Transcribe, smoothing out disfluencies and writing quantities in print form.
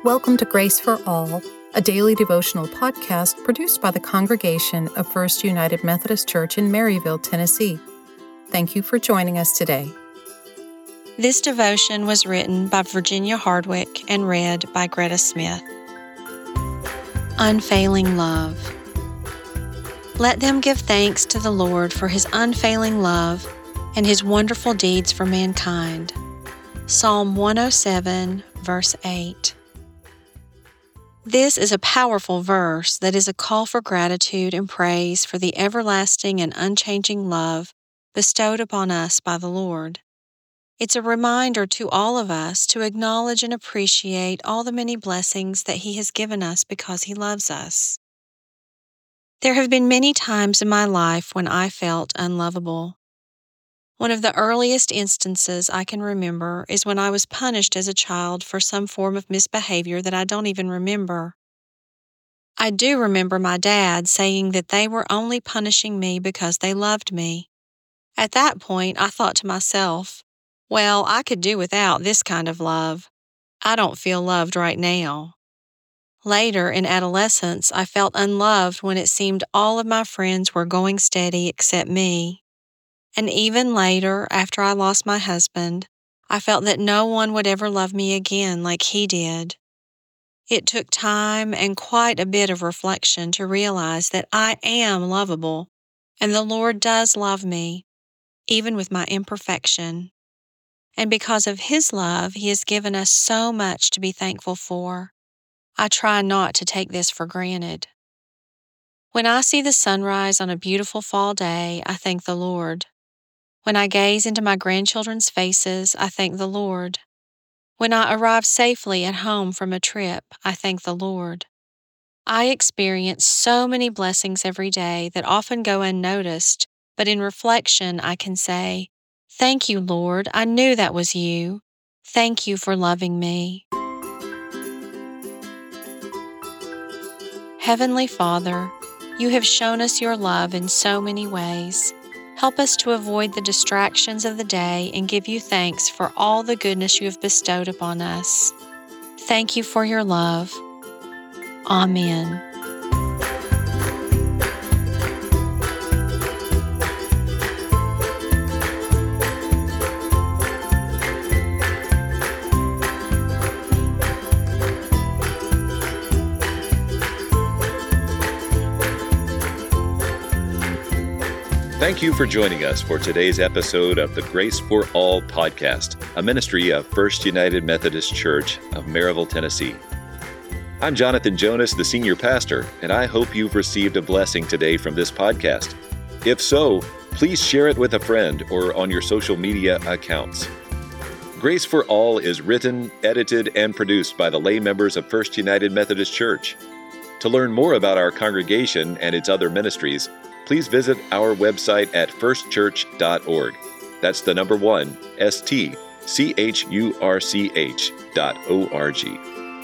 Welcome to Grace for All, a daily devotional podcast produced by the congregation of First United Methodist Church in Maryville, Tennessee. Thank you for joining us today. This devotion was written by Virginia Hardwick and read by Greta Smith. Unfailing Love. Let them give thanks to the Lord for His unfailing love and His wonderful deeds for mankind. Psalm 107, verse 8. This is a powerful verse that is a call for gratitude and praise for the everlasting and unchanging love bestowed upon us by the Lord. It's a reminder to all of us to acknowledge and appreciate all the many blessings that He has given us because He loves us. There have been many times in my life when I felt unlovable. One of the earliest instances I can remember is when I was punished as a child for some form of misbehavior that I don't even remember. I do remember my dad saying that they were only punishing me because they loved me. At that point, I thought to myself, well, I could do without this kind of love. I don't feel loved right now. Later, in adolescence, I felt unloved when it seemed all of my friends were going steady except me. And even later, after I lost my husband, I felt that no one would ever love me again like he did. It took time and quite a bit of reflection to realize that I am lovable, and the Lord does love me, even with my imperfection. And because of His love, He has given us so much to be thankful for. I try not to take this for granted. When I see the sunrise on a beautiful fall day, I thank the Lord. When I gaze into my grandchildren's faces, I thank the Lord. When I arrive safely at home from a trip, I thank the Lord. I experience so many blessings every day that often go unnoticed, but in reflection I can say, "Thank you, Lord, I knew that was you. Thank you for loving me." Heavenly Father, you have shown us your love in so many ways. Help us to avoid the distractions of the day and give you thanks for all the goodness you have bestowed upon us. Thank you for your love. Amen. Thank you for joining us for today's episode of the Grace for All podcast, a ministry of First United Methodist Church of Maryville, Tennessee. I'm Jonathan Jonas, the senior pastor, and I hope you've received a blessing today from this podcast. If so, please share it with a friend or on your social media accounts. Grace for All is written, edited, and produced by the lay members of First United Methodist Church. To learn more about our congregation and its other ministries, please visit our website at firstchurch.org. That's the number 1, STCHURCH.org.